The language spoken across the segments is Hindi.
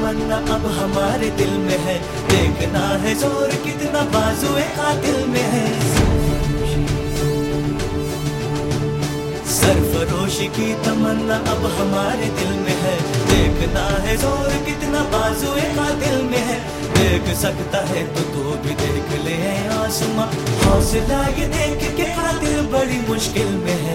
तमन्ना अब हमारे दिल में है, देखना है जोर कितना बाजुए कातिल में है। सरफरोशी की तमन्ना अब हमारे दिल में है, देखना है जोर कितना बाजुए कातिल में है। देख सकता है तो तू भी देख ले आसमां, हौसला ये देख के कातिल बड़ी मुश्किल में है।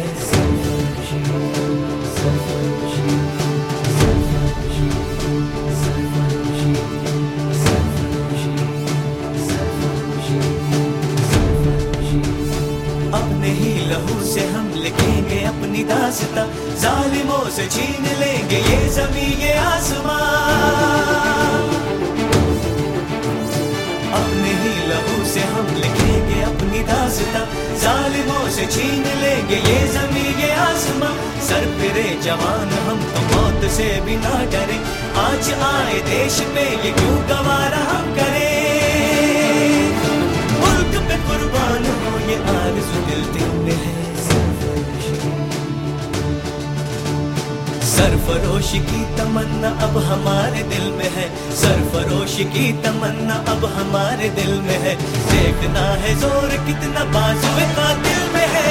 अपने ही लहू से हम लिखेंगे अपनी दास्तां, जालिमों से छीन लेंगे ये ज़मीं ये आसमां। अपने ही लहू से हम लिखेंगे अपनी दास्तां, जालिमों से छीन लेंगे ये ज़मीं ये आसमां। सर फिरे जवान हम तो मौत से भी ना डरे, आज आए देश पे ये क्यों गवारा हम करें। मुल्क पे कुर्बान हो ये आरज़ू दिल में है। सरफरोशी की तमन्ना अब हमारे दिल में है, सरफरोशी की तमन्ना अब हमारे दिल में है। देखना है जोर कितना बाजुए कातिल में है।